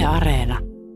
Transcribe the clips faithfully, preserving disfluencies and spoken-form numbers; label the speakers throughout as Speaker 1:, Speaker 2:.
Speaker 1: Yle Areena.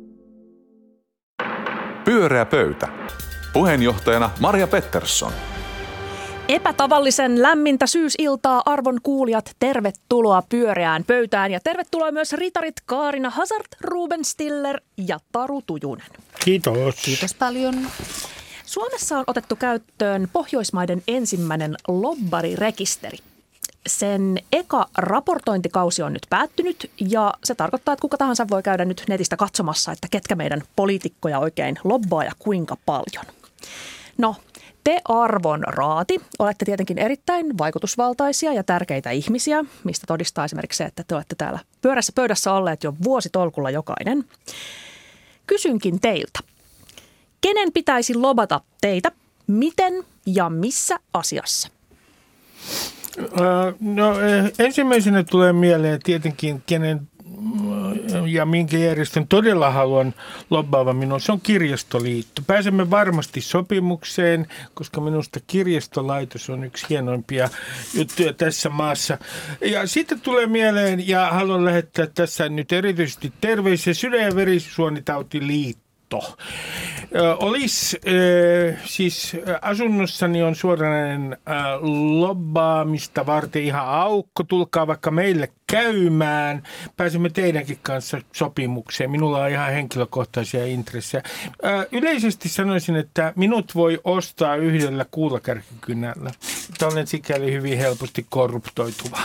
Speaker 2: Pyöreä pöytä. Puheenjohtajana Maria Pettersson.
Speaker 3: Epätavallisen lämmintä syysiltaa, arvon kuulijat, tervetuloa pyöreään pöytään ja tervetuloa myös ritarit Kaarina Hazard, Ruben Stiller ja Taru Tujunen.
Speaker 4: Kiitos.
Speaker 5: Kiitos paljon.
Speaker 3: Suomessa on otettu käyttöön Pohjoismaiden ensimmäinen lobbarirekisteri. Sen eka raportointikausi on nyt päättynyt ja se tarkoittaa, että kuka tahansa voi käydä nyt netistä katsomassa, että ketkä meidän poliitikkoja oikein lobbaa ja kuinka paljon. No, te arvon raati olette tietenkin erittäin vaikutusvaltaisia ja tärkeitä ihmisiä, mistä todistaa esimerkiksi se, että te olette täällä pyörässä pöydässä olleet jo vuositolkulla jokainen. Kysynkin teiltä, kenen pitäisi lobata teitä, miten ja missä asiassa?
Speaker 4: No ensimmäisenä tulee mieleen tietenkin, kenen ja minkä järjestön todella haluan lobbaavan minua. Se on Kirjastoliitto. Pääsemme varmasti sopimukseen, koska minusta kirjastolaitos on yksi hienoimpia juttuja tässä maassa. Ja sitten tulee mieleen, ja haluan lähettää tässä nyt erityisesti terveisiä Sydän- ja verisuonitautiliitto. Olisi äh, siis asunnossani on suoranainen äh, lobbaamista varten ihan aukko. Tulkaa vaikka meille käymään. Pääsemme teidänkin kanssa sopimukseen. Minulla on ihan henkilökohtaisia intressejä. Äh, yleisesti sanoisin, että minut voi ostaa yhdellä kuulakärkikynällä. Olen sikäli hyvin helposti korruptoituva.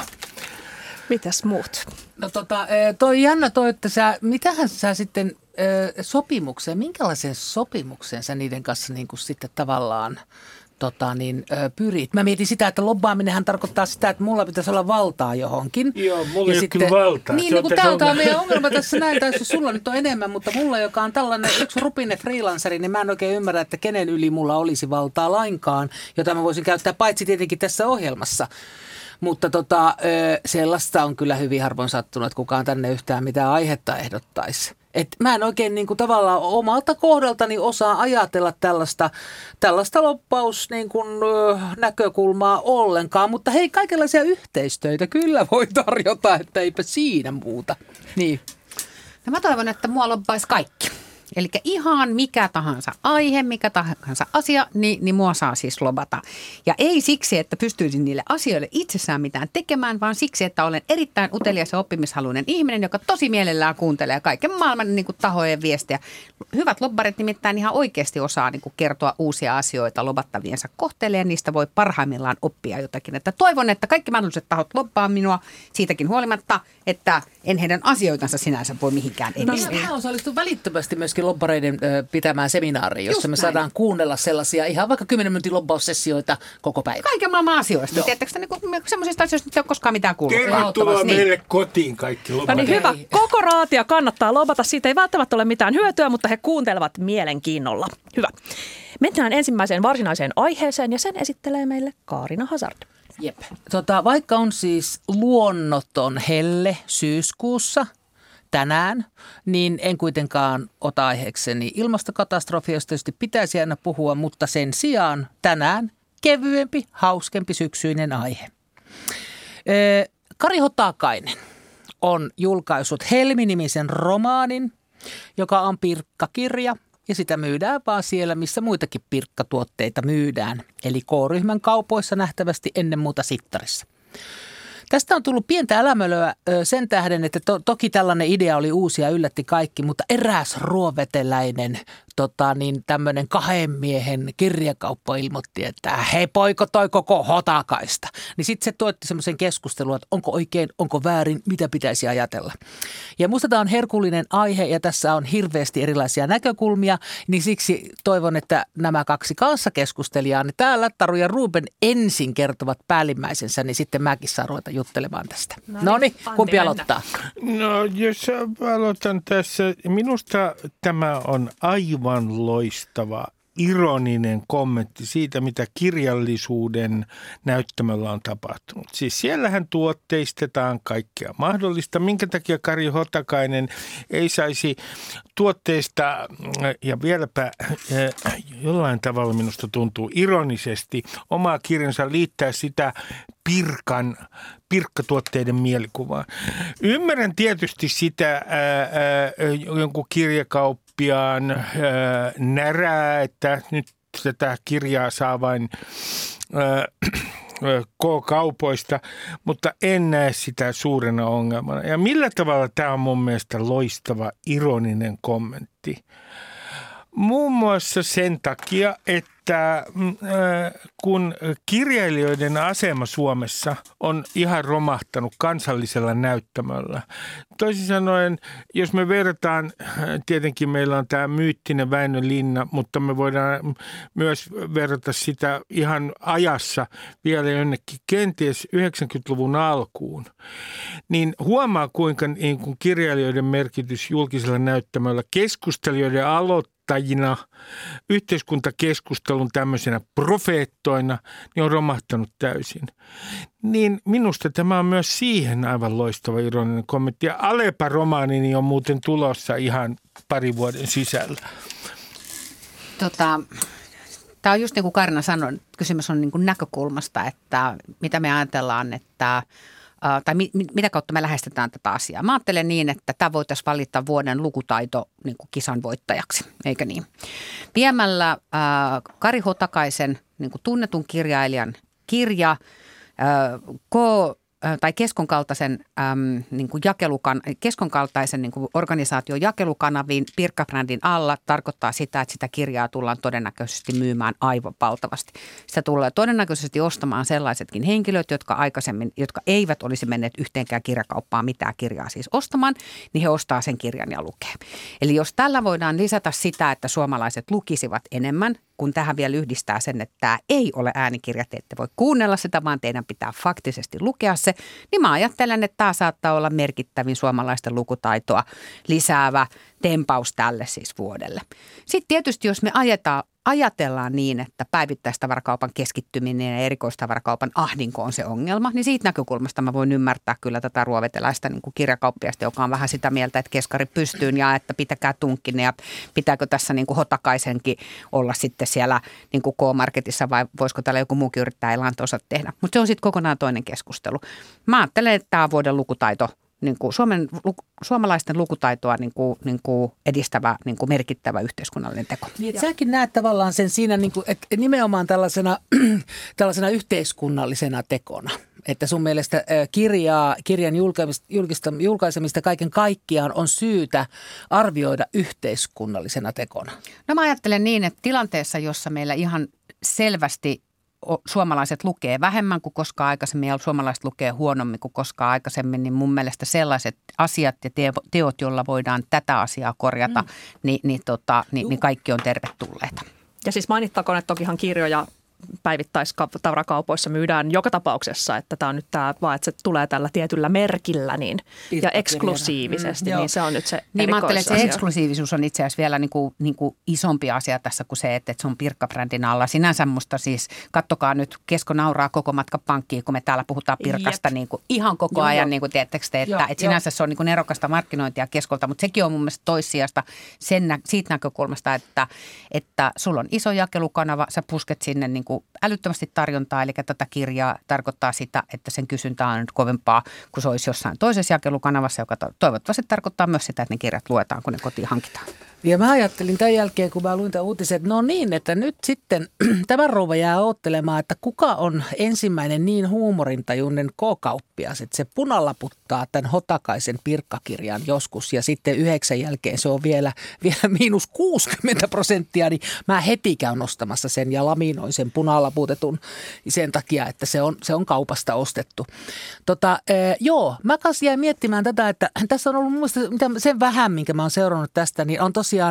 Speaker 3: Mitäs muut?
Speaker 5: No tota, toi jännä toi, että sä, mitähän sä sitten sopimukseen, minkälaisen sopimukseen sä niiden kanssa niin kuin sitten tavallaan tota, niin, pyrit? Mä mietin sitä, että lobbaaminenhan tarkoittaa sitä, että mulla pitäisi olla valtaa johonkin.
Speaker 4: Joo, mulla ei ole kyllä valtaa.
Speaker 5: Niin, niin kuin tältä on meidän ongelma tässä näin, tai sulla nyt on enemmän, mutta mulla, joka on tällainen yksi rupinen freelanceri, niin mä en oikein ymmärrä, että kenen yli mulla olisi valtaa lainkaan, jota mä voisin käyttää paitsi tietenkin tässä ohjelmassa. Mutta tota, sellaista on kyllä hyvin harvoin sattunut, että kukaan tänne yhtään mitään aihetta ehdottaisi. Et mä en oikein niin kuin tavallaan omalta kohdaltani osaa ajatella tällaista, tällaista loppaus niin kuin, näkökulmaa ollenkaan. Mutta hei, kaikenlaisia yhteistöitä kyllä voi tarjota, että eipä siinä muuta. Niin.
Speaker 1: No mä toivon, että mua lobbaisi kaikki. Eli ihan mikä tahansa aihe, mikä tahansa asia, niin, niin mua saa siis lobata. Ja ei siksi, että pystyisin niille asioille itsessään mitään tekemään, vaan siksi, että olen erittäin utelias ja oppimishaluinen ihminen, joka tosi mielellään kuuntelee kaiken maailman niin kuin tahojen viestejä. Hyvät lobbarit nimittäin ihan oikeasti osaa niin kuin kertoa uusia asioita lobattaviensa kohteelle ja niistä voi parhaimmillaan oppia jotakin. Että toivon, että kaikki mahdolliset tahot lobbaa minua siitäkin huolimatta, että en heidän asioitansa sinänsä voi mihinkään edistää.
Speaker 5: No mä osallistun välittömästi myöskin lobbareiden ö, pitämään seminaariin, jossa
Speaker 1: Just
Speaker 5: me
Speaker 1: näin.
Speaker 5: saadaan kuunnella sellaisia ihan vaikka kymmenen minuutin lobbaussessioita koko päivä.
Speaker 1: Kaiken maailman asioista. Tiedättekö niin semmoisista asioista, että ei ole koskaan mitään kuullut?
Speaker 4: Tervetuloa
Speaker 1: Niin.
Speaker 4: meille kotiin kaikki
Speaker 3: No
Speaker 4: lobbarit.
Speaker 3: niin hyvä. Koko raatia kannattaa lobata. Siitä ei välttämättä ole mitään hyötyä, mutta he kuuntelevat mielenkiinnolla. Hyvä. Mennään ensimmäiseen varsinaiseen aiheeseen ja sen esittelee meille Kaarina Hazard.
Speaker 5: Jep. Tota, vaikka on siis luonnoton helle syyskuussa tänään, niin en kuitenkaan ota aiheekseni ilmastokatastrofia, josta tietysti pitäisi aina puhua, mutta sen sijaan tänään kevyempi, hauskempi syksyinen aihe. Kari Hotakainen on julkaissut Helmi-nimisen romaanin, joka on pirkkakirja. Ja sitä myydään vaan siellä, missä muitakin pirkkatuotteita myydään. Eli K-ryhmän kaupoissa nähtävästi ennen muuta Sittarissa. Tästä on tullut pientä älämölöä sen tähden, että to, toki tällainen idea oli uusi ja yllätti kaikki, mutta eräs ruoveteläinen tota, niin tämmöinen kahden miehen kirjakauppa ilmoitti, että hei poiko toi koko Hotakaista. Niin sitten se tuotti semmoisen keskustelun, että onko oikein, onko väärin, mitä pitäisi ajatella. Ja musta tämä on herkullinen aihe ja tässä on hirveästi erilaisia näkökulmia, niin siksi toivon, että nämä kaksi kanssakeskustelijaa, niin täällä Taru ja Ruben ensin kertovat päällimmäisensä, niin sitten mäkin saan ruveta juttelemaan tästä. No niin, kumpi aloittaa?
Speaker 4: No jos aloitan tässä, minusta tämä on aivan loistava ironinen kommentti siitä, mitä kirjallisuuden näyttämöllä on tapahtunut. Siis siellähän tuotteistetaan kaikkea mahdollista. Minkä takia Kari Hotakainen ei saisi tuotteista, ja vieläpä jollain tavalla minusta tuntuu ironisesti, omaa kirjansa liittää sitä Pirkan, pirkkatuotteiden mielikuvaa. Ymmärrän tietysti sitä ää, ää, jonkun kirjakauppiaan ää, närää, että nyt tätä kirjaa saa vain ää, K-kaupoista, mutta en näe sitä suurena ongelmana. Ja millä tavalla tämä on mun mielestä loistava, ironinen kommentti? Muun muassa sen takia, että äh, kun kirjailijoiden asema Suomessa on ihan romahtanut kansallisella näyttämöllä. Toisin sanoen, jos me verrataan, tietenkin meillä on tämä myyttinen Väinölinna, mutta me voidaan myös verrata sitä ihan ajassa vielä jonnekin kenties yhdeksänkymmentäluvun alkuun. Niin huomaa, kuinka niin kuin kirjailijoiden merkitys julkisella näyttämöllä, keskustelijoiden aloittaa, yhteiskuntakeskustelun tämmöisenä profeettoina, niin on romahtanut täysin. Niin minusta tämä on myös siihen aivan loistava ironinen kommentti. Ja Alepa-romaanini on muuten tulossa ihan pari vuoden sisällä.
Speaker 1: Tota, tämä on just niin kuin Kaarina sanoi, kysymys on niin kuin näkökulmasta, että mitä me ajatellaan, että tai mi, mitä kautta me lähestytään tätä asiaa. Mä ajattelen niin, että tämä voitaisiin valita vuoden lukutaito niin kuin kisan voittajaksi, eikä niin? Viemällä ää, Kari Hotakaisen niin kuin tunnetun kirjailijan kirja ää, K tai keskonkaltaisen, äm, niin kuin jakelukan, keskonkaltaisen niin kuin organisaation jakelukanaviin Pirkka-brändin alla tarkoittaa sitä, että sitä kirjaa tullaan todennäköisesti myymään aivan valtavasti. Sitä tulee todennäköisesti ostamaan sellaisetkin henkilöt, jotka aikaisemmin, jotka eivät olisi menneet yhteenkään kirjakauppaan mitään kirjaa siis ostamaan, niin he ostaa sen kirjan ja lukee. Eli jos tällä voidaan lisätä sitä, että suomalaiset lukisivat enemmän, kun tähän vielä yhdistää sen, että tämä ei ole äänikirja, te ette voi kuunnella sitä, vaan teidän pitää faktisesti lukea se, niin mä ajattelen, että tämä saattaa olla merkittävin suomalaisten lukutaitoa lisäävä tempaus tälle siis vuodelle. Sitten tietysti, jos me ajetaan, ajatellaan niin, että päivittäistavarakaupan keskittyminen ja erikoistavarakaupan ahdinko on se ongelma, niin siitä näkökulmasta mä voin ymmärtää kyllä tätä ruoveteläistä niin kuin kirjakauppiasta, joka on vähän sitä mieltä, että keskari pystyyn ja että pitäkää tunkkinen ja pitääkö tässä niin kuin Hotakaisenkin olla sitten siellä niin kuin K-marketissa vai voisiko täällä joku muukin yrittää elantonsa tehdä. Mutta se on sitten kokonaan toinen keskustelu. Mä ajattelen, että tämä vuoden lukutaito, niin kuin Suomen, suomalaisten lukutaitoa niin kuin, niin kuin edistävä, niin kuin merkittävä yhteiskunnallinen teko.
Speaker 5: Niin, että säkin näet tavallaan sen siinä, niin kuin, että nimenomaan tällaisena, tällaisena yhteiskunnallisena tekona. Että sun mielestä kirjaa, kirjan julkaisemista, julkaisemista kaiken kaikkiaan on syytä arvioida yhteiskunnallisena tekona.
Speaker 1: No mä ajattelen niin, että tilanteessa, jossa meillä ihan selvästi suomalaiset lukee vähemmän kuin koskaan aikaisemmin ja suomalaiset lukee huonommin kuin koskaan aikaisemmin, niin mun mielestä sellaiset asiat ja teot, joilla voidaan tätä asiaa korjata, mm. niin, niin, tota, niin, niin kaikki on tervetulleita. Ja
Speaker 3: siis mainittakoon, että tokihan kirjoja päivittäistavarakaupoissa myydään joka tapauksessa, että tämä on nyt tämä vaan, että se tulee tällä tietyllä merkillä niin, ja eksklusiivisesti, mm, niin se on nyt se
Speaker 1: niin mä ajattelen, että se eksklusiivisuus on itse asiassa vielä niin kuin, niin kuin isompi asia tässä kuin se, että se on Pirkka-brändin alla. Sinänsä musta siis, kattokaa nyt, Kesko nauraa koko matka pankkiin, kun me täällä puhutaan Pirkasta niin kuin ihan koko joo, ajan, jo. Niin kuin teettekö te, että, joo, että sinänsä jo. Se on niin kuin nerokasta markkinointia Keskolta, mutta sekin on mun mielestä toissijasta sen, siitä näkökulmasta, että, että sulla on iso jakelukanava, sä pusket sinne niin kuin älyttömästi tarjontaa, eli tätä kirjaa tarkoittaa sitä, että sen kysyntä on nyt kovempaa kuin se olisi jossain toisessa jakelukanavassa, joka toivottavasti tarkoittaa myös sitä, että ne kirjat luetaan, kun ne kotiin hankitaan.
Speaker 5: Ja mä ajattelin tämän jälkeen, kun mä luin tämän uutisen, että no niin, että nyt sitten tämä rouva jää odottelemaan, että kuka on ensimmäinen niin huumorintajuinen K-kauppias, että se punalaputtaa tämän Hotakaisen Pirkkakirjan joskus ja sitten yhdeksän jälkeen se on vielä, vielä miinus kuusikymmentä prosenttia, niin mä heti käyn ostamassa sen ja laminoin sen punalaputetun sen takia, että se on, se on kaupasta ostettu. Tota, ee, joo, mä kanssa jäin miettimään tätä, että tässä on ollut mun mielestä sen vähän, minkä mä oon seurannut tästä, niin on tosiaan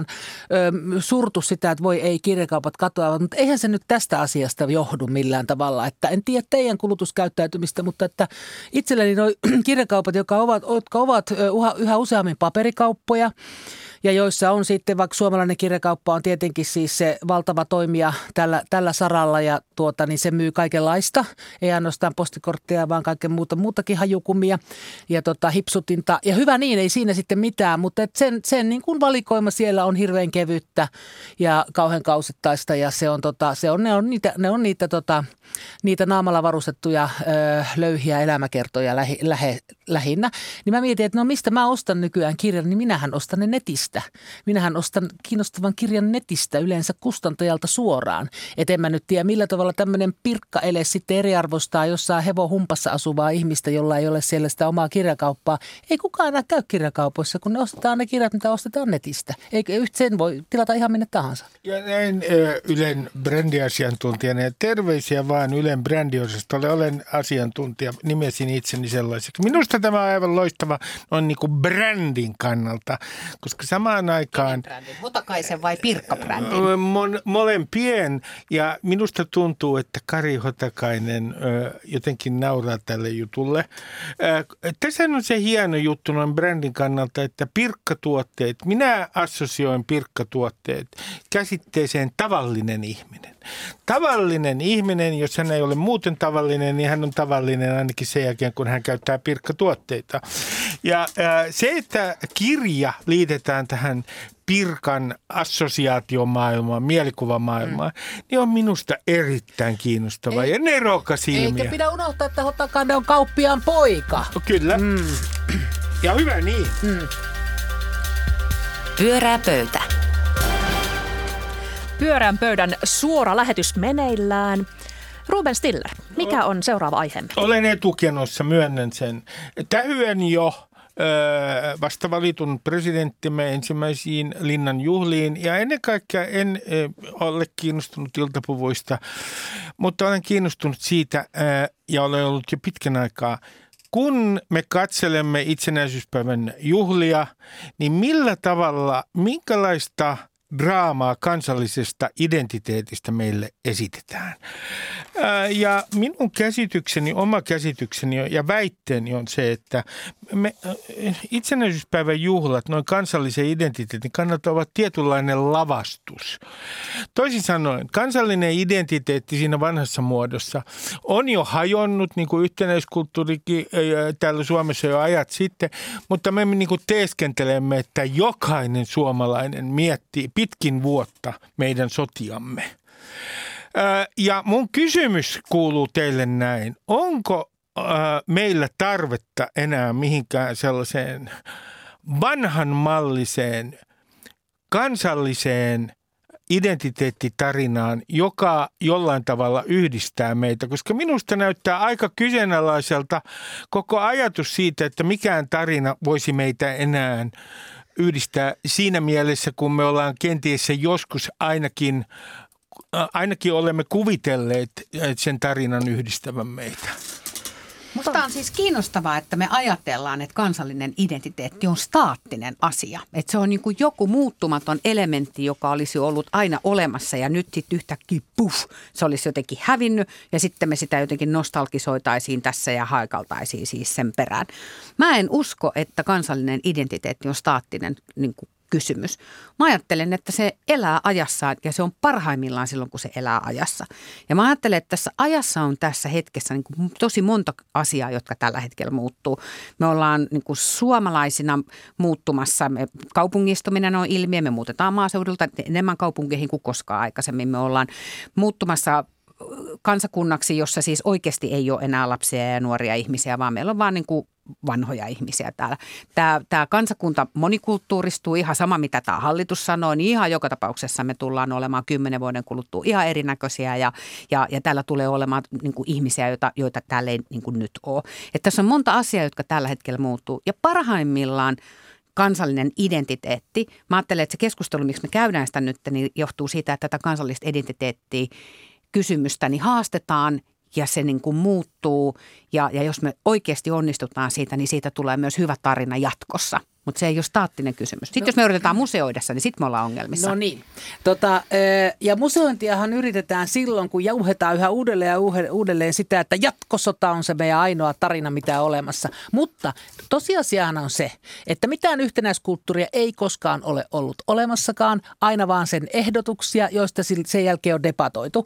Speaker 5: ö, surtu sitä, että voi ei kirjakaupat katoavat, mutta eihän se nyt tästä asiasta johdu millään tavalla. Että en tiedä teidän kulutuskäyttäytymistä, mutta että itselleni nuo kirjakaupat, jotka ovat, jotka ovat yhä useammin paperikauppoja ja joissa on sitten, vaikka Suomalainen kirjakauppa on tietenkin siis se valtava toimija tällä, tällä saralla ja tuota, niin se myy kaikenlaista, ei ainoastaan postikortteja, vaan kaiken muuta, muutakin hajukumia ja tota, hipsutinta. Ja hyvä niin, ei siinä sitten mitään, mutta et sen, sen niin kuin valikoima siellä on hirveän kevyttä ja kauhean kausittaista ja se on, tota, se on, ne on niitä, ne on niitä, tota, niitä naamalla varustettuja ö, löyhiä elämäkertoja lähi, lähe, lähinnä. Niin mä mietin, että no mistä mä ostan nykyään kirjan, niin minähän ostan ne netistä. Minähän ostan kiinnostavan kirjan netistä yleensä kustantajalta suoraan. Et en mä nyt tiedä, millä tavalla tämmöinen pirkkaele sitten eriarvostaa jossain hevohumpassa asuvaa ihmistä, jolla ei ole siellä sitä omaa kirjakauppaa. Ei kukaan enää käy kirjakaupoissa, kun ne ostetaan ne kirjat, mitä ostetaan netistä. Eikä sen voi tilata ihan minne tahansa.
Speaker 4: Ja näin Ylen brändiasiantuntijana ja terveisiä vaan Ylen brändiosastolle. Olen asiantuntija, nimesin itseni sellaiseksi. Minusta tämä on aivan loistava noin niin kuin brändin kannalta, koska samaan aikaan...
Speaker 1: Hotakaisen vai Pirkka-brändin?
Speaker 4: Mon, molempien ja minusta tuntuu, että Kari Hotakainen ö, jotenkin nauraa tälle jutulle. Ö, tässä on se hieno juttu noin brändin kannalta, että pirkkatuotteet, minä assosioin pirkkatuotteet käsitteeseen tavallinen ihminen. Tavallinen ihminen, jos hän ei ole muuten tavallinen, niin hän on tavallinen ainakin sen jälkeen, kun hän käyttää pirkkatuotteita. Ja ää, se, että kirja liitetään tähän pirkan assosiaatiomaailmaan, mielikuvamaailmaan, mm. niin on minusta erittäin kiinnostava ja nerokas ilmiö.
Speaker 5: Eikä pidä unohtaa, että Hotakainen on kauppiaan poika.
Speaker 4: Kyllä. Mm. Ja hyvä niin. Mm.
Speaker 6: Pyörää pöytä.
Speaker 3: Pyörän pöydän suora lähetys meneillään. Ruben Stiller, mikä on seuraava aiheemme?
Speaker 4: Olen etukenossa, myönnän sen. Tähyen jo vasta valitun presidenttimme ensimmäisiin linnan juhliin ja ennen kaikkea en ole kiinnostunut iltapuvuista, mutta olen kiinnostunut siitä ja olen ollut jo pitkän aikaa. Kun me katselemme itsenäisyyspäivän juhlia, niin millä tavalla, minkälaista draamaa kansallisesta identiteetistä meille esitetään. Ja minun käsitykseni, oma käsitykseni ja väitteeni on se, että me, itsenäisyyspäivän juhlat noin kansallisen identiteetin kannalta ovat tietynlainen lavastus. Toisin sanoen, kansallinen identiteetti siinä vanhassa muodossa on jo hajonnut, niin kuin yhtenäiskulttuurikin täällä Suomessa jo ajat sitten, mutta me niin kuin teeskentelemme, että jokainen suomalainen miettii pitkin vuotta meidän sotiamme. Ja mun kysymys kuuluu teille näin. Onko meillä tarvetta enää mihinkään sellaiseen vanhanmalliseen kansalliseen identiteettitarinaan, joka jollain tavalla yhdistää meitä, koska minusta näyttää aika kyseenalaiselta koko ajatus siitä, että mikään tarina voisi meitä enää yhdistää siinä mielessä, kun me ollaan kenties joskus ainakin, ainakin olemme kuvitelleet sen tarinan yhdistävän meitä.
Speaker 1: Musta on siis kiinnostavaa, että me ajatellaan, että kansallinen identiteetti on staattinen asia. Että se on niin kuin joku muuttumaton elementti, joka olisi ollut aina olemassa ja nyt sitten yhtäkkiä puff, se olisi jotenkin hävinnyt ja sitten me sitä jotenkin nostalgisoitaisiin tässä ja haikaltaisiin siis sen perään. Mä en usko, että kansallinen identiteetti on staattinen niin kuin kysymys. Mä ajattelen, että se elää ajassa ja se on parhaimmillaan silloin, kun se elää ajassa. Ja mä ajattelen, että tässä ajassa on tässä hetkessä niin kuin tosi monta asiaa, jotka tällä hetkellä muuttuu. Me ollaan niin kuin suomalaisina muuttumassa. Me, kaupungistuminen on ilmiö. Me muutetaan maaseudulta enemmän kaupunkeihin kuin koskaan aikaisemmin. Me ollaan muuttumassa kansakunnaksi, jossa siis oikeasti ei ole enää lapsia ja nuoria ihmisiä, vaan meillä on vaan niin kuin vanhoja ihmisiä täällä. Tämä, tämä kansakunta monikulttuuristuu ihan sama, mitä tämä hallitus sanoo, niin ihan joka tapauksessa me tullaan olemaan kymmenen vuoden kuluttua ihan erinäköisiä ja, ja, ja täällä tulee olemaan niin kuin ihmisiä, joita, joita täällä ei niin kuin nyt ole. Että tässä on monta asiaa, jotka tällä hetkellä muuttuu ja parhaimmillaan kansallinen identiteetti. Mä ajattelen, että se keskustelu, miksi me käydään sitä nyt, niin johtuu siitä, että tätä kansallista identiteettiä kysymystä niin haastetaan ja se niin kuin muuttuu ja, ja jos me oikeasti onnistutaan siitä, niin siitä tulee myös hyvä tarina jatkossa. mutta se ei ole staattinen kysymys. Sitten no, jos me yritetään museoidessa, niin sitten me ollaan ongelmissa.
Speaker 5: No niin. Tota, ja museointiahan yritetään silloin, kun jauhetaan yhä uudelleen ja uudelleen sitä, että jatkosota on se meidän ainoa tarina, mitä on olemassa. Mutta tosiasiahan on se, että mitään yhtenäiskulttuuria ei koskaan ole ollut olemassakaan, aina vaan sen ehdotuksia, joista sen jälkeen on debatoitu.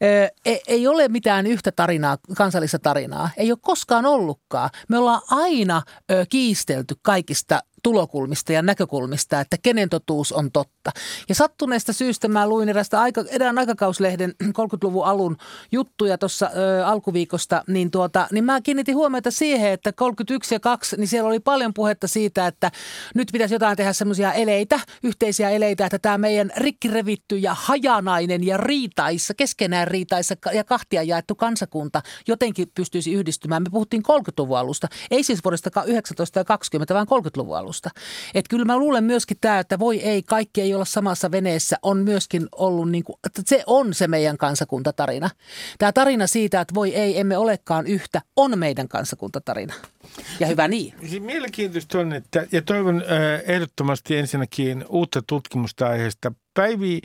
Speaker 5: Ei ole mitään yhtä tarinaa, kansallista tarinaa. Ei ole koskaan ollutkaan. Me ollaan aina kiistelty kaikista tulokulmista ja näkökulmista, että kenen totuus on totta. Ja sattuneesta syystä mä luin erästä aika, erään aikakauslehden kolmekymmentäluvun alun juttuja tuossa alkuviikosta, niin, tuota, niin mä kiinnitin huomiota siihen, että kolmekymmentäyksi ja kaksi, niin siellä oli paljon puhetta siitä, että nyt pitäisi jotain tehdä semmoisia eleitä, yhteisiä eleitä, että tämä meidän rikkirevitty ja hajanainen ja riitaissa, keskenään riitaissa ja kahtia jaettu kansakunta jotenkin pystyisi yhdistymään. Me puhuttiin kolmekymmentäluvun alusta, ei siis vuodesta yhdeksäntoista ja kaksikymmentä, vaan kolmekymmentäluvun alusta. Että kyllä mä luulen myöskin tämä, että voi ei, kaikki ei olla samassa veneessä, on myöskin ollut niin kuin, että se on se meidän kansakuntatarina. Tämä tarina siitä, että voi ei, emme olekaan yhtä, on meidän kansakuntatarina. Ja hyvä niin.
Speaker 4: Mielenkiintoista on, että, ja toivon äh, ehdottomasti ensinnäkin uutta tutkimusta aiheesta. Päivi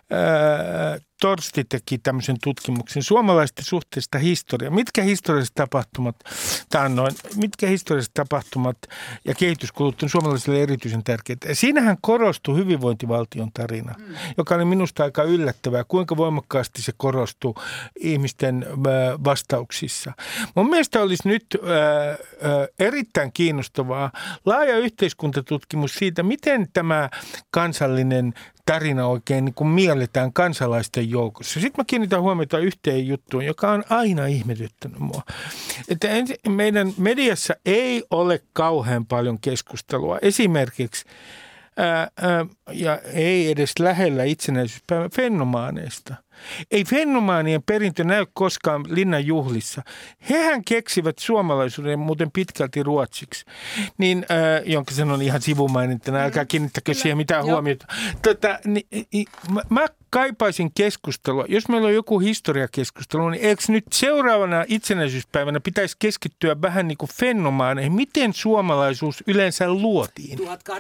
Speaker 4: äh, Torsti teki tämmöisen tutkimuksen suomalaisten suhteesta historiaa. Mitkä historialliset tapahtumat, taannoin, mitkä historialliset tapahtumat ja kehityskulut on suomalaisille erityisen tärkeitä. Ja siinähän korostui hyvinvointivaltion tarina, mm. joka oli minusta aika yllättävää, kuinka voimakkaasti se korostui ihmisten äh, vastauksissa. Mun mielestä olisi nyt äh, äh, erittäin kiinnostavaa laaja yhteiskuntatutkimus siitä, miten tämä kansallinen tarina oikein niin kuin mielletään kansalaisten joukossa. Sitten mä kiinnitän huomiota yhteen juttuun, joka on aina ihmetyttänyt mua. Että meidän mediassa ei ole kauhean paljon keskustelua. Esimerkiksi, ää, ää, ja ei edes lähellä itsenäisyyspäivän fennomaaneista. Ei fennomaanien perintö näy koskaan linnan juhlissa. Hehän keksivät suomalaisuuden muuten pitkälti ruotsiksi, niin, äh, jonka sanon ihan sivumainintana, älkää kiinnittäkö siihen mitään huomiota. Tota, niin, mä, mä kaipaisin keskustelua. Jos meillä on joku historiakeskustelu, niin eikö nyt seuraavana itsenäisyyspäivänä pitäisi keskittyä vähän niin kuin fennomaaneihin? Miten suomalaisuus yleensä luotiin?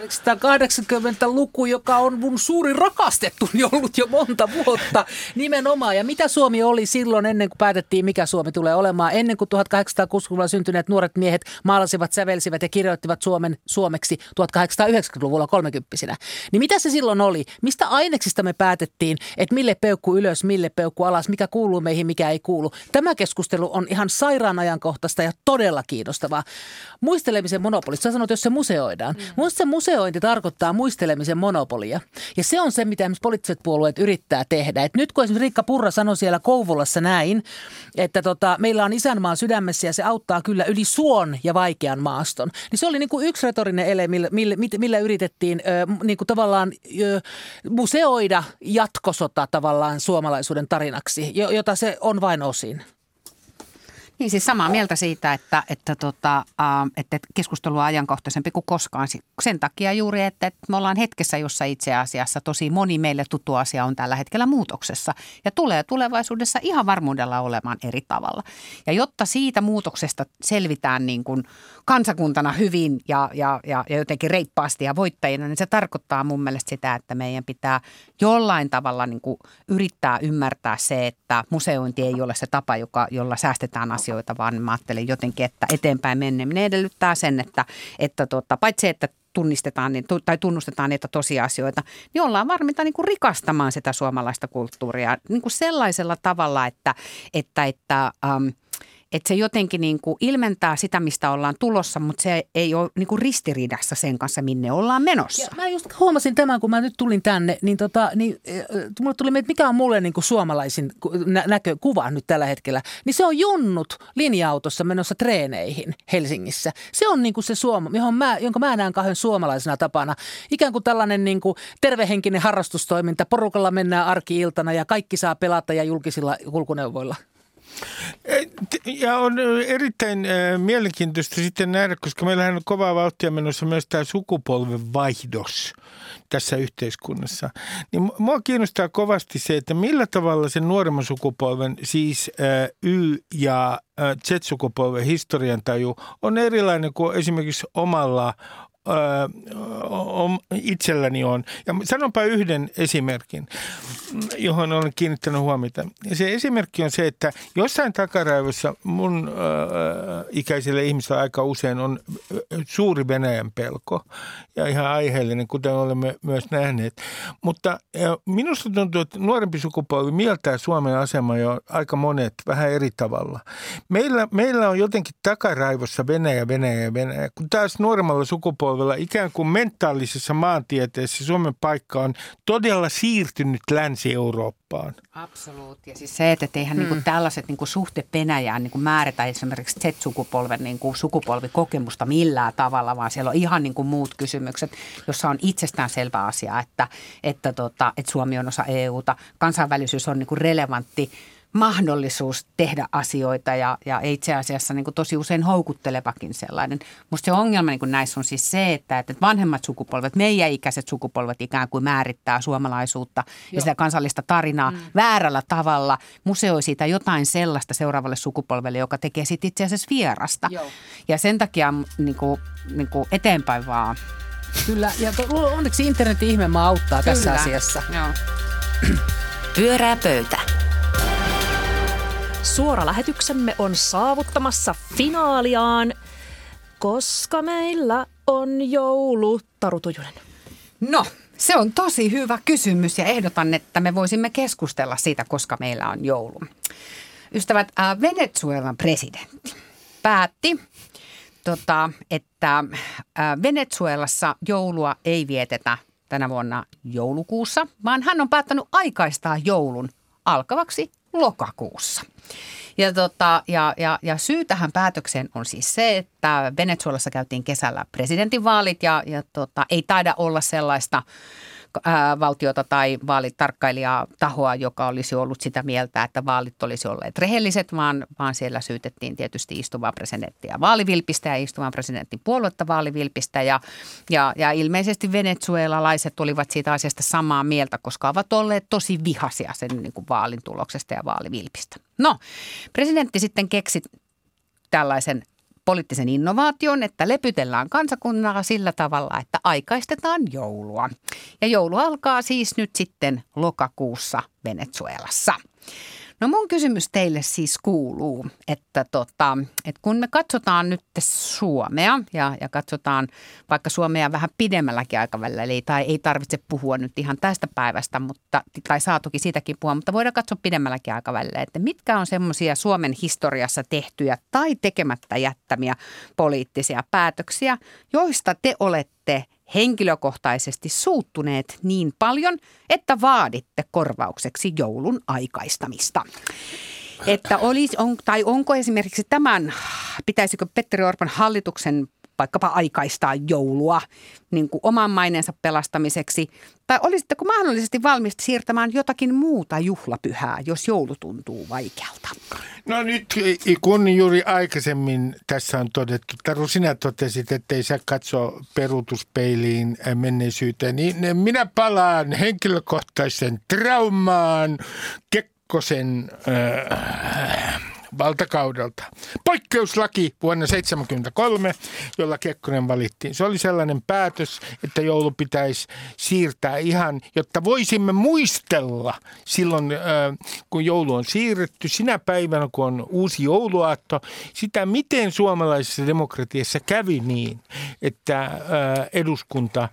Speaker 5: tuhatkahdeksansataakahdeksankymmentäluku, joka on mun suuri rakastettu, niin ollut jo monta vuotta. Nimenomaan. Ja mitä Suomi oli silloin ennen kuin päätettiin, mikä Suomi tulee olemaan? Ennen kuin tuhatkahdeksansataakuusikymmentäluvulla syntyneet nuoret miehet maalasivat, sävelsivät ja kirjoittivat Suomen suomeksi tuhatkahdeksansataayhdeksänkymmentäluvulla kolmekymppisinä. Niin mitä se silloin oli? Mistä aineksista me päätettiin, että mille peukku ylös, mille peukku alas, mikä kuuluu meihin, mikä ei kuulu? Tämä keskustelu on ihan sairaan ajankohtaista ja todella kiinnostavaa. Muistelemisen monopoli. Sä sanot, jos se museoidaan. Mm. Minusta se museointi tarkoittaa muistelemisen monopolia. Ja se on se, mitä esimerkiksi poliittiset puolueet yrittää tehdä. Et nyt kun esimerkiksi Riikka Purra sanoi siellä Kouvolassa näin, että tota, meillä on isänmaa sydämessä ja se auttaa kyllä yli suon ja vaikean maaston. Niin se oli niin kuin yksi retorinen ele, millä, millä, millä yritettiin ö, niin kuin tavallaan ö, museoida jatkosota tavallaan suomalaisuuden tarinaksi, jota se on vain osin.
Speaker 1: Niin siis samaa mieltä siitä, että, että, tota, äh, että keskustelu on ajankohtaisempi kuin koskaan. Sen takia juuri, että, että me ollaan hetkessä, jossa itse asiassa tosi moni meille tuttu asia on tällä hetkellä muutoksessa. Ja tulee tulevaisuudessa ihan varmuudella olemaan eri tavalla. Ja jotta siitä muutoksesta selvitään niin kuin kansakuntana hyvin ja, ja, ja, ja jotenkin reippaasti ja voittajina, niin se tarkoittaa mun mielestä sitä, että meidän pitää jollain tavalla niin kuin yrittää ymmärtää se, että museointi ei ole se tapa, joka, jolla säästetään asioita. Asioita, vaan mä ajattelen jotenkin, että eteenpäin meneminen edellyttää sen, että, että tuota, paitsi että tunnistetaan niin, tai tunnustetaan niitä tosiasioita, niin ollaan varmiita niin kuin rikastamaan sitä suomalaista kulttuuria niin kuin sellaisella tavalla, että, että, että ähm, että se jotenkin niin kuin ilmentää sitä, mistä ollaan tulossa, mutta se ei ole niin kuin ristiriidassa sen kanssa, minne ollaan menossa.
Speaker 5: Ja mä just huomasin tämän, kun mä nyt tulin tänne, niin, tota, niin mulle tuli, että mikä on mulle niin kuin suomalaisin nä- näkökuva nyt tällä hetkellä. Niin se on junnut linja-autossa menossa treeneihin Helsingissä. Se on niin kuin se Suoma, johon mä, jonka mä näen kahden suomalaisena tapana. Ikään kuin tällainen niin kuin tervehenkinen harrastustoiminta. Porukalla mennään arki-iltana ja kaikki saa pelata ja julkisilla kulkuneuvoilla.
Speaker 4: Ja on erittäin mielenkiintoista sitten nähdä, koska meillähän on kovaa vauhtia menossa myös tämä sukupolven vaihdos tässä yhteiskunnassa. Niin mua kiinnostaa kovasti se, että millä tavalla sen nuoremman sukupolven, siis Y- ja Z-sukupolven historiantaju on erilainen kuin esimerkiksi omalla itselläni on. Ja sanonpa yhden esimerkin, johon olen kiinnittänyt huomiota. Ja se esimerkki on se, että jossain takaraivossa mun äh, ikäisille ihmisille aika usein on suuri Venäjän pelko ja ihan aiheellinen, kuten olemme myös nähneet. Mutta äh, minusta tuntuu, että nuorempi sukupolvi mieltää Suomen asema jo aika monet vähän eri tavalla. Meillä, meillä on jotenkin takaraivossa Venäjä, Venäjä, Venäjä, kun taas nuoremmalla sukupolvella ikään kuin mentaalisessa maantieteessä Suomen paikka on todella siirtynyt Länsi-Eurooppaan.
Speaker 1: Absoluut. Ja siis se, että eihän hmm. niin tällaiset niin suhte Venäjään niin määrätä esimerkiksi Z-sukupolven niin sukupolvikokemusta millään tavalla, vaan siellä on ihan niin muut kysymykset, jossa on itsestään selvä asia, että, että, tota, että Suomi on osa E U:ta. Kansainvälisyys on niin relevantti mahdollisuus tehdä asioita ja, ja itse asiassa niin kuin tosi usein houkuttelevakin sellainen. Musta se ongelma niin kuin näissä on siis se, että, että vanhemmat sukupolvet, meidän ikäiset sukupolvet ikään kuin määrittää suomalaisuutta Joo. ja sitä kansallista tarinaa mm. väärällä tavalla, museoi siitä jotain sellaista seuraavalle sukupolvelle, joka tekee sitten itse asiassa vierasta. Joo. Ja sen takia niin kuin, niin kuin eteenpäin vaan.
Speaker 5: Kyllä, ja onneksi internetin ihmemaa auttaa Kyllä. tässä asiassa.
Speaker 1: Joo.
Speaker 6: Pyörää pöytä.
Speaker 3: Suora lähetyksemme on saavuttamassa finaaliaan, koska meillä on joulu. Taru Tujunen.
Speaker 1: No, se on tosi hyvä kysymys ja ehdotan, että me voisimme keskustella siitä, koska meillä on joulu. Ystävät, äh, Venezuelan presidentti päätti, tota, että äh, Venezuelassa joulua ei vietetä tänä vuonna joulukuussa, vaan hän on päättänyt aikaistaa joulun alkavaksi lokakuussa. Ja, tota, ja, ja, ja syy tähän päätökseen on siis se, että Venezuelassa käytiin kesällä presidentinvaalit ja, ja tota, ei taida olla sellaista ää, valtiota tai vaalitarkkailijaa tahoa, joka olisi ollut sitä mieltä, että vaalit olisi olleet rehelliset, vaan, vaan siellä syytettiin tietysti istuvaa presidenttiä vaalivilpistä ja istuvan presidentin puoluetta vaalivilpistä. Ja, ja, ja ilmeisesti venezuelalaiset olivat siitä asiasta samaa mieltä, koska ovat olleet tosi vihaisia sen niin kuin vaalin tuloksesta ja vaalivilpistä. No, presidentti sitten keksi tällaisen poliittisen innovaation, että lepytellään kansakuntaa sillä tavalla, että aikaistetaan joulua. Ja joulu alkaa siis nyt sitten lokakuussa Venezuelassa. No mun kysymys teille siis kuuluu, että, tota, että kun me katsotaan nyt Suomea ja, ja katsotaan vaikka Suomea vähän pidemmälläkin aikavälillä, eli tai ei tarvitse puhua nyt ihan tästä päivästä, mutta, tai saa toki siitäkin puhua, mutta voidaan katsoa pidemmälläkin aikavälillä, että mitkä on semmoisia Suomen historiassa tehtyjä tai tekemättä jättämiä poliittisia päätöksiä, joista te olette henkilökohtaisesti suuttuneet niin paljon, että vaaditte korvaukseksi joulun aikaistamista. Että olisi, on, tai onko esimerkiksi tämän, pitäisikö Petteri Orpon hallituksen vaikkapa aikaistaa joulua niin kuin oman maineensa pelastamiseksi, tai olisitteko mahdollisesti valmis siirtämään jotakin muuta juhlapyhää, jos joulu tuntuu vaikealta?
Speaker 4: No nyt, kun juuri aikaisemmin tässä on todettu, Taru, sinä totesit, että ei saa katsoa peruutuspeiliin menneisyyteen, niin minä palaan henkilökohtaisen traumaan Kekkosen Äh, valtakaudelta. Poikkeuslaki vuonna seitsemänkymmentäkolme, jolla Kekkonen valittiin. Se oli sellainen päätös, että joulu pitäisi siirtää ihan, jotta voisimme muistella silloin, kun joulu on siirretty, sinä päivänä, kun on uusi jouluaatto, sitä miten suomalaisessa demokratiassa kävi niin, että eduskunta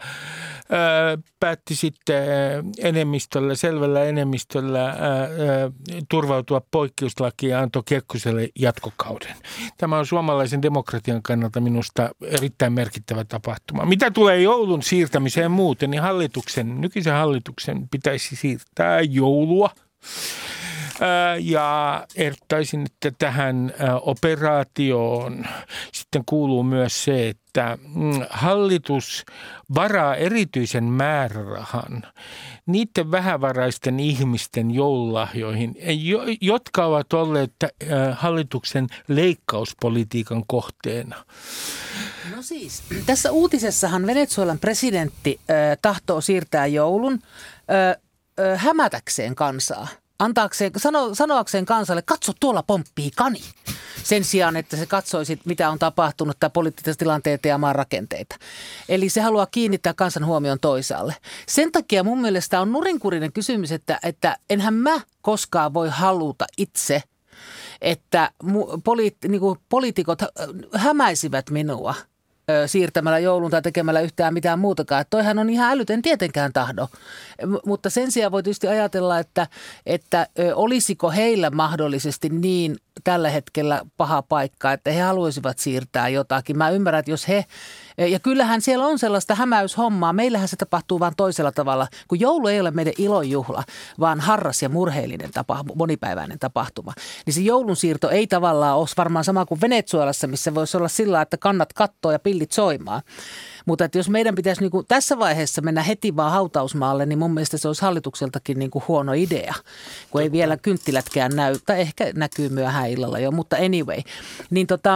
Speaker 4: päätti sitten enemmistöllä, selvällä enemmistöllä turvautua poikkeuslakiin ja antoi Kekkoselle jatkokauden. Tämä on suomalaisen demokratian kannalta minusta erittäin merkittävä tapahtuma. Mitä tulee joulun siirtämiseen muuten, niin hallituksen, nykyisen hallituksen pitäisi siirtää joulua. Ja ehdottaisin, että tähän operaatioon sitten kuuluu myös se, että hallitus varaa erityisen määrärahan niiden vähävaraisten ihmisten joululahjoihin, jotka ovat olleet hallituksen leikkauspolitiikan kohteena.
Speaker 5: No siis, tässä uutisessahan Venezuelan presidentti äh, tahtoo siirtää joulun äh, äh, hämätäkseen kansaa. Antaakseen, sano, sanoakseen kansalle, katso tuolla pomppii kani. sen sijaan, että se katsoisi, mitä on tapahtunut tai poliittisia tilanteita ja maan rakenteita. Eli se haluaa kiinnittää kansan huomion toisaalle. Sen takia mun mielestä on nurinkurinen kysymys, että, että enhän mä koskaan voi haluta itse, että poliit, niin kuin poliitikot hämäisivät minua siirtämällä joulun tai tekemällä yhtään mitään muutakaan. Että toihan on ihan älytön tietenkään tahdo. M- mutta sen sijaan voi tietysti ajatella, että, että ö, olisiko heillä mahdollisesti niin tällä hetkellä paha paikka, että he haluaisivat siirtää jotakin. Mä ymmärrän, että jos he, ja kyllähän siellä on sellaista hämäyshommaa. Meillähän se tapahtuu vaan toisella tavalla, kun joulu ei ole meidän ilonjuhla, vaan harras ja murheellinen tapa, monipäiväinen tapahtuma. Niin se joulun siirto ei tavallaan ole varmaan sama kuin Venezuelassa, missä voisi olla sillä, että kannat kattoa ja pillit soimaan. Mutta että jos meidän pitäisi niin kuin tässä vaiheessa mennä heti vaan hautausmaalle, niin mun mielestä se olisi hallitukseltakin niin kuin huono idea, kun ei vielä kynttilätkään näy, tai ehkä näkyy myöhään illalla jo, mutta anyway. Niin tota,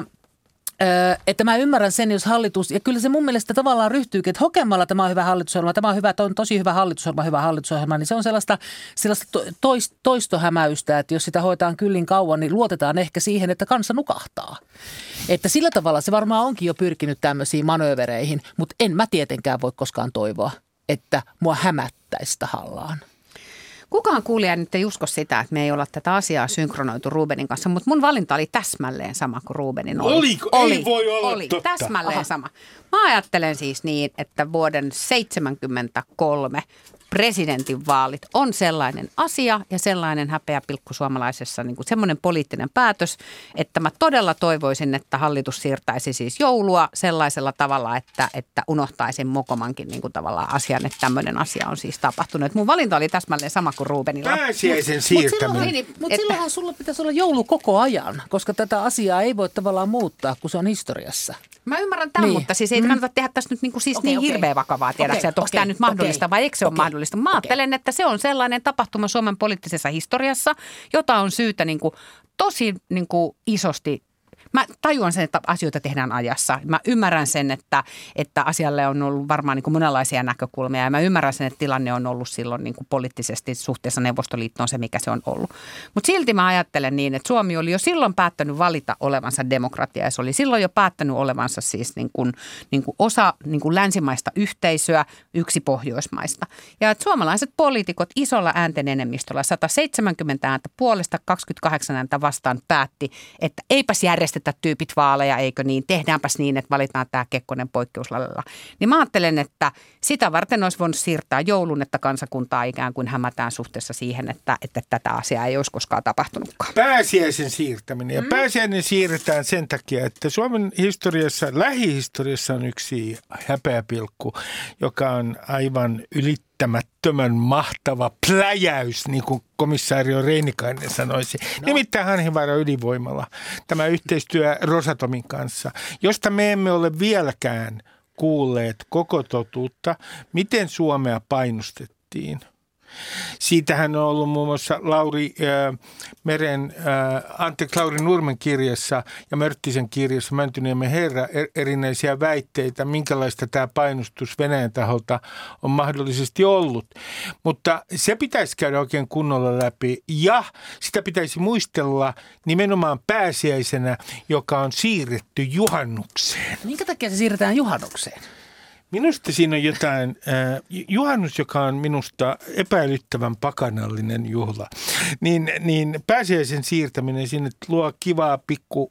Speaker 5: että mä ymmärrän sen, jos hallitus, ja kyllä se mun mielestä tavallaan ryhtyykin, että hokemalla tämä on hyvä hallitusohjelma, tämä on hyvä, on tosi hyvä hallitusohjelma, hyvä hallitusohjelma, niin se on sellaista, sellaista toist, toistohämäystä, että jos sitä hoitaan kyllin kauan, niin luotetaan ehkä siihen, että kansa nukahtaa. Että sillä tavalla se varmaan onkin jo pyrkinyt tämmöisiin manöövereihin, mutta en mä tietenkään voi koskaan toivoa, että mua hämättäisi tahallaan.
Speaker 1: Kukaan kuulija nyt ei usko sitä, että me ei olla tätä asiaa synkronoitu Rubenin kanssa, mutta mun valinta oli täsmälleen sama kuin Rubenin oli.
Speaker 4: Oliko?
Speaker 1: Oli,
Speaker 4: ei voi olla
Speaker 1: oli,
Speaker 4: totta.
Speaker 1: täsmälleen
Speaker 5: Aha.
Speaker 1: sama. Mä ajattelen siis niin, että vuoden seitsemänkymmentäkolme presidentinvaalit on sellainen asia ja sellainen häpeäpilkku suomalaisessa, niin kuin semmoinen poliittinen päätös, että mä todella toivoisin, että hallitus siirtäisi siis joulua sellaisella tavalla, että, että unohtaisin mokomankin niin kuin tavallaan asian, että tämmöinen asia on siis tapahtunut. Mun valinta oli täsmälleen sama kuin Rubenilla.
Speaker 4: Pääsiäisen
Speaker 5: Mutta
Speaker 4: siirtäminen.
Speaker 5: silloin, mut
Speaker 1: Että-
Speaker 5: silloinhan sulla pitäisi olla joulu koko ajan, koska tätä asiaa ei voi tavallaan muuttaa, kun se on historiassa.
Speaker 1: Mä ymmärrän tämän,
Speaker 5: Niin.
Speaker 1: mutta siis ei kannata tehdä tästä nyt niinku siis
Speaker 5: Okei,
Speaker 1: niin
Speaker 5: okei.
Speaker 1: hirveän vakavaa, tiedätkö,
Speaker 5: Okei,
Speaker 1: että onko
Speaker 5: okei,
Speaker 1: tämä nyt mahdollista
Speaker 5: okei,
Speaker 1: vai eikö se ole
Speaker 5: okei,
Speaker 1: mahdollista. Mä
Speaker 5: okei.
Speaker 1: ajattelen, että se on sellainen tapahtuma Suomen poliittisessa historiassa, jota on syytä niinku tosi niinku isosti. Mä tajuan sen, että asioita tehdään ajassa. Mä ymmärrän sen, että, että asialle on ollut varmaan niin kuin monenlaisia näkökulmia. Ja mä ymmärrän sen, että tilanne on ollut silloin niin kuin poliittisesti suhteessa Neuvostoliittoon se, mikä se on ollut. Mutta silti mä ajattelen niin, että Suomi oli jo silloin päättänyt valita olevansa demokratia. Ja se oli silloin jo päättänyt olevansa siis niin kuin, niin kuin osa niin kuin länsimaista yhteisöä, yksi Pohjoismaista. Ja että suomalaiset poliitikot isolla äänten enemmistöllä, sata seitsemänkymmentä ääntä puolesta, kaksikymmentäkahdeksan ääntä vastaan päätti, että eipäs järjestetä tyypit vaaleja, eikö niin, tehdäänpäs niin, että valitaan tämä Kekkonen poikkeuslailla. Niin mä ajattelen, että sitä varten olisi voinut siirtää joulun, että kansakuntaa ikään kuin hämätään suhteessa siihen, että, että tätä asiaa ei olisi koskaan tapahtunutkaan.
Speaker 4: Pääsiäisen siirtäminen. Ja mm. pääsiäinen siirretään sen takia, että Suomen historiassa, lähihistoriassa on yksi häpeäpilkku, joka on aivan ylittämättömän mahtava pläjäys, niin kuin komissaario Reinikainen sanoisi. No. Nimittäin Hanhivaara ydinvoimala, tämä yhteistyö Rosatomin kanssa, josta me emme ole vieläkään kuulleet koko totuutta, miten Suomea painostettiin. Siitähän on ollut muun muassa Lauri äh, Meren, äh, anteeksi, Lauri Nurmen kirjassa ja Mörttisen kirjassa Mäntyniemen herra er, erinäisiä väitteitä, minkälaista tämä painostus Venäjän taholta on mahdollisesti ollut. Mutta se pitäisi käydä oikein kunnolla läpi ja sitä pitäisi muistella nimenomaan pääsiäisenä, joka on siirretty juhannukseen.
Speaker 5: Minkä takia se siirretään juhannukseen?
Speaker 4: Minusta siinä on jotain, äh, juhannus, joka on minusta epäilyttävän pakanallinen juhla, niin, niin pääsiäisen siirtäminen sinne luo kivaa pikku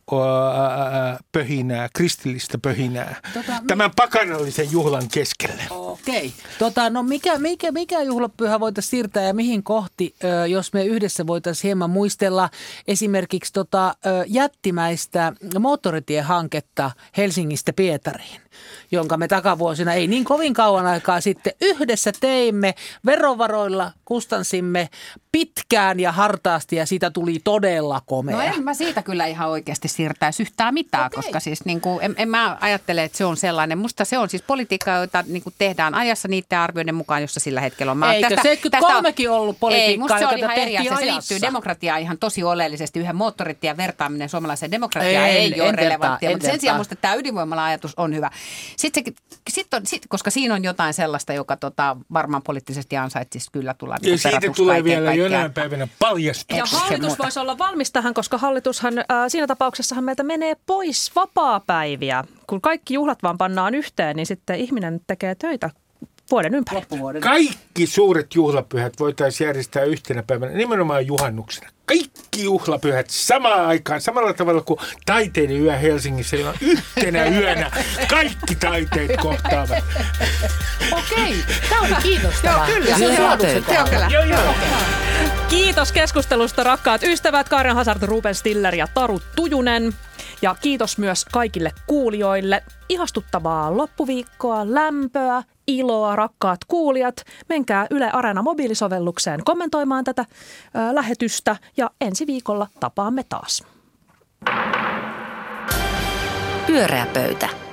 Speaker 4: äh, pöhinää, kristillistä pöhinää, tota, tämän mi- pakanallisen juhlan keskelle.
Speaker 5: Okei. Tota, no mikä, mikä, mikä juhlapyhä voitaisiin siirtää ja mihin kohti, ö, jos me yhdessä voitaisiin hieman muistella esimerkiksi tota, ö, jättimäistä moottoritiehanketta Helsingistä Pietariin, jonka me takavuosina ei niin kovin kauan aikaa sitten yhdessä teimme, verovaroilla kustansimme pitkään ja hartaasti ja siitä tuli todella komea.
Speaker 1: No en mä siitä kyllä ihan oikeasti siirtäisi yhtään mitään,
Speaker 5: Okei.
Speaker 1: koska siis niin kuin, en, en mä ajattele, että se on sellainen. Musta se on siis politiikkaa, jota niin kuin tehdään ajassa niiden arvioiden mukaan, jossa sillä hetkellä on. Mä
Speaker 5: Eikö seitsemänkymmentäkolmekin ollut politiikkaa,
Speaker 1: ei, musta se
Speaker 5: joka
Speaker 1: on ihan eri
Speaker 5: tehtiin
Speaker 1: asia. Se
Speaker 5: ajassa?
Speaker 1: liittyy demokratiaan ihan tosi oleellisesti. Yhden moottoritien vertaaminen suomalaiseen demokratiaan
Speaker 5: En-
Speaker 1: ei ole
Speaker 5: en vertaa,
Speaker 1: relevanttia,
Speaker 5: en
Speaker 1: mutta sen
Speaker 5: vertaa.
Speaker 1: sijaan musta tämä ydinvoimala-ajatus on hyvä. Sitten se, sit on, sit, koska siinä on jotain sellaista, joka tota, varmaan poliittisesti ansaitsisi kyllä tulla.
Speaker 4: Ja siitä tulee vielä
Speaker 1: kaikkea.
Speaker 4: jonain päivänä paljastaa.
Speaker 3: Ja hallitus voisi olla valmis tähän, koska hallitushan äh, siinä tapauksessahan meiltä menee pois vapaapäiviä. Kun kaikki juhlat vaan pannaan yhteen, niin sitten ihminen tekee töitä vuoden ympäri.
Speaker 4: Kaikki suuret juhlapyhät voitaisiin järjestää yhtenä päivänä, nimenomaan juhannuksena. Kaikki juhlapyhät samaan aikaan, samalla tavalla kuin taiteiden yö Helsingissä, jolla yhtenä yönä kaikki taiteet kohtaavat.
Speaker 5: Okei, tämä oli kiinnostavaa.
Speaker 1: Joo, kyllä.
Speaker 6: Ja pyöräpöytä.
Speaker 1: Joo, kyllä.
Speaker 4: Joo, joo.
Speaker 3: Kiitos keskustelusta, rakkaat ystävät, Kaaren Hazard, Ruben Stiller ja Taru Tujunen. Ja kiitos myös kaikille kuulijoille. Ihastuttavaa loppuviikkoa, lämpöä, iloa, rakkaat kuulijat. Menkää Yle Areena mobiilisovellukseen kommentoimaan tätä ö, lähetystä ja ensi viikolla tapaamme taas.
Speaker 6: Pyöreä pöytä.